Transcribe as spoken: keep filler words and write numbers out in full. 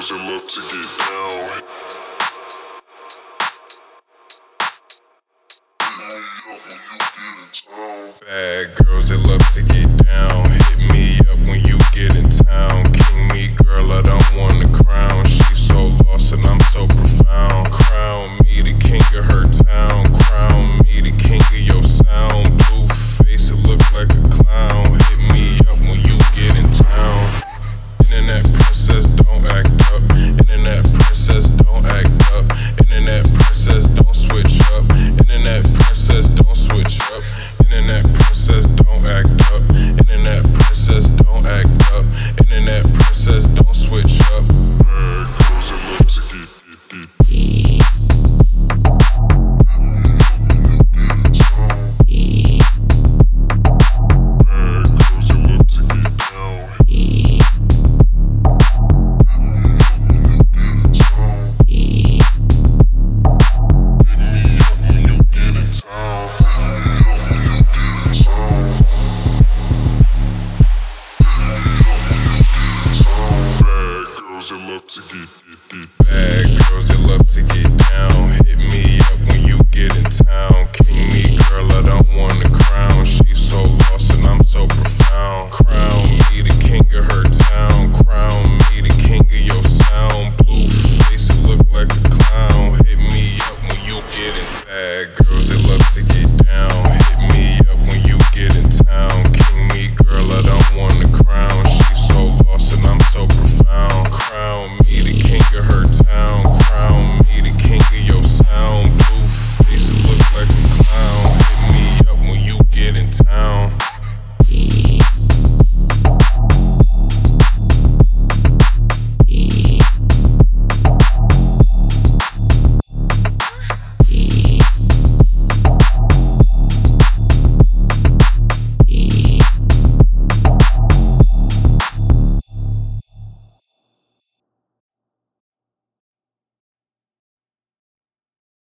girls that love to get down. Bad girls that love to get down. Hit me up when you get in town. King me, girl, I don't want the crown. She's so lost and I'm so profound. Crown me the king of her town. Crown me the king of your sound. Blue face, it look like a clown. Hit me up when you get in town. Internet princess, don't act up. Internet princess, don't act up. Internet princess, don't switch up. Internet princess, don't switch up. Internet princess, don't act up. Internet princess, don't act up. Internet princess, don't switch up. Bad girls that love to get, get, get. Bad girls that love to get down. To get, get, get. Bad girls that love to get down. Hit me up when you get in town. King me, girl, I don't want the crown. She's so lost and I'm so profound. Crown me the king of her